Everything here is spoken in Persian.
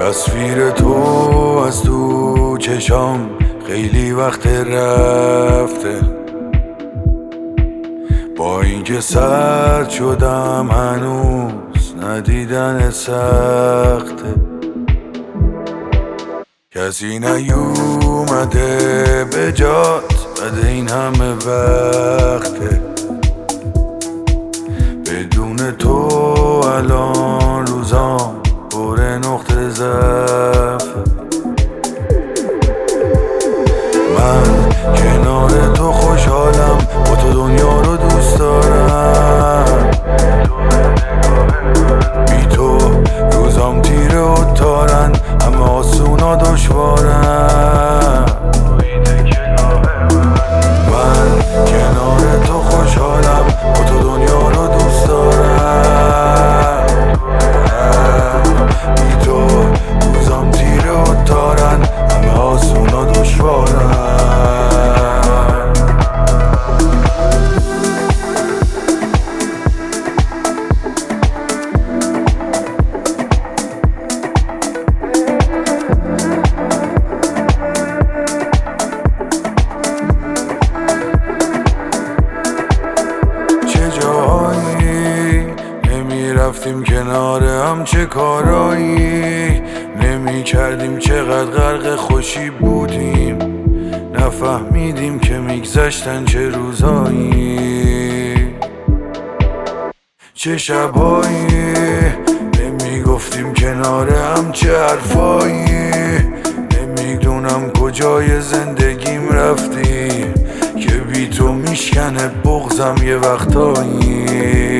تصویر تو از تو چشام خیلی وقت رفته، با اینکه سرد شدم هنوز ندیدن سخته. کسی نیومده به جات بعد این همه وقته، بدون تو الان روزام پر نقطه ضعفه. من کنار تو خوشحالم، با تو دنیا رو دوست دارم، بی تو روزام تیره و تارن، همه آسونا دشوارن. من کنار تو خوشحالم، با تو دنیا رو دوست دارم، بی تو روزام تیره و تارن، همه آسونا دشوارن. رفتیم کنار هم، چه کارایی نمی کردیم، چقدر غرق خوشی بودیم، نفهمیدیم که میگذشتن چه روزایی، چه شبایی نمی گفتیم کنار هم، چه حرفایی نمیدونم کجای زندگیم رفتی، که بی تو میشکنه بغضم یه وقتایی.